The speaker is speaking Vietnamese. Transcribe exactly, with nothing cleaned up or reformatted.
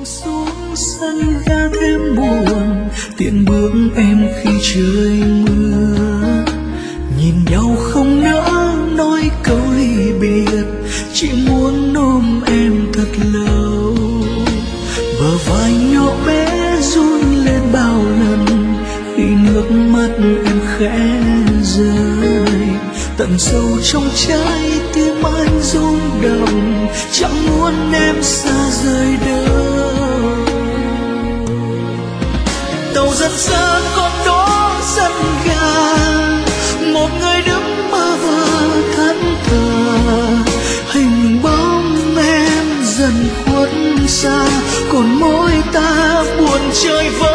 xuống sân ga thêm buồn, tiện bước em khi trời mưa. Nhìn nhau không nỡ nói câu ly biệt, chỉ muốn ôm em thật lâu. Bờ vai nhỏ bé run lên bao lần khi nước mắt em khẽ rơi. Tận sâu trong trái tim anh rung động, chẳng muốn em xa rời đâu. Tàu dần xa còn đó sân ga, một người đứng bơ vơ thẫn thờ. Hình bóng em dần khuất xa, còn môi ta buồn chơi vơi.